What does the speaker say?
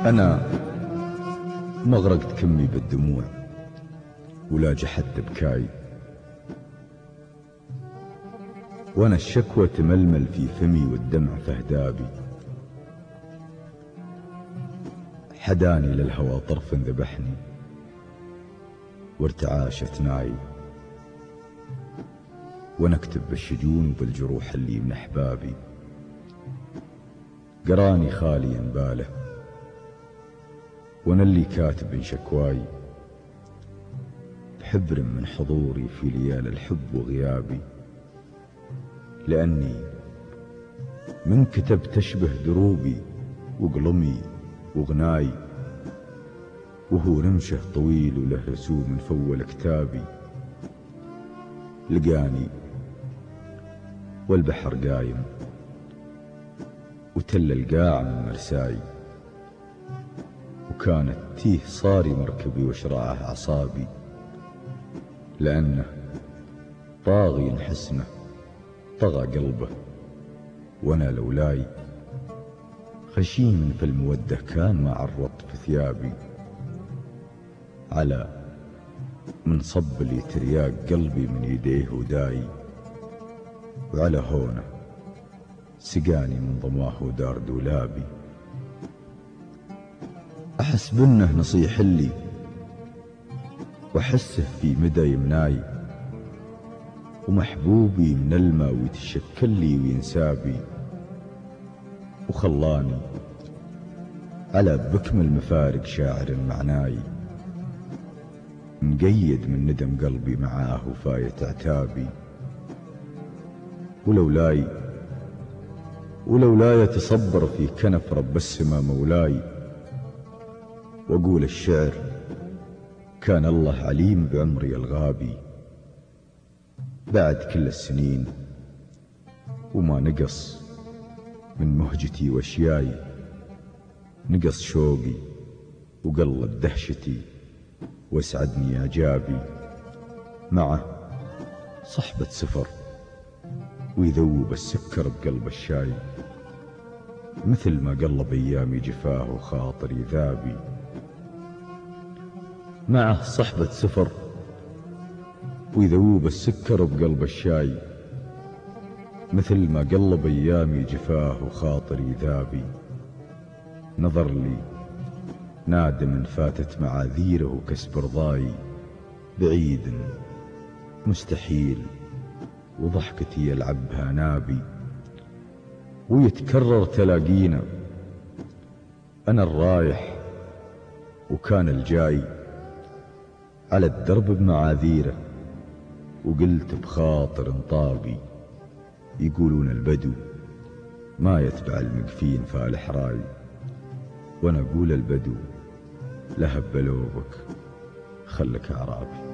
أنا ما غرقت كمي بالدموع ولا جحدت بكاي، وأنا الشكوى تململ في فمي والدمع فهدابي. حداني للهوى طرف ذبحني وارتعاش اثناي، وأنا أكتب بالشجون وبالجروح اللي من أحبابي. قراني خاليا باله وأنا اللي كاتب شكواي، بحبر من حضوري في ليال الحب وغيابي. لأني من كتب تشبه دروبي وقلمي وغناي، وهو رمشه طويل وله رسوم فول كتابي. لقاني والبحر قايم وتل القاع من مرساي، وكانت تيه صاري مركبي وشراعه أعصابي. لأنه طاغي حسنه طغى قلبه، وأنا لولاي خشيم في المودة كان ما عرضت في ثيابي. على من صب لي ترياق قلبي من يديه وداي، وعلى هونه سقاني من ضماه ودار دولابي. أحس بنه نصيح لي وأحسه في مدى يمناي، ومحبوبي من الماء ويتشكل لي وينسابي. وخلاني على بكم المفارق شاعر معناي، مقيد من ندم قلبي معاه وفايت عتابي. ولولاي تصبر في كنف رب السما مولاي، وأقول الشعر كان الله عليم بعمري الغابي. بعد كل السنين وما نقص من مهجتي واشياي، نقص شوقي وقلت دهشتي واسعدني اعجابي. معه صحبة سفر ويذوب السكر بقلب الشاي، مثل ما قلب ايامي جفاه وخاطري ذابي. معه صحبة سفر ويذوب السكر بقلب الشاي، مثل ما قلب ايامي جفاه وخاطري ذابي. نظر لي نادم فاتت معاذيره وكسب رضاي، بعيد مستحيل وضحكتي يلعبها نابي. ويتكرر تلاقينا أنا الرايح وكان الجاي، على الدرب بمعاذيره وقلت بخاطر انطابي. يقولون البدو ما يتبع المقفين فالح راي، وانا اقول البدو لهب بلوبك خلك اعرابي.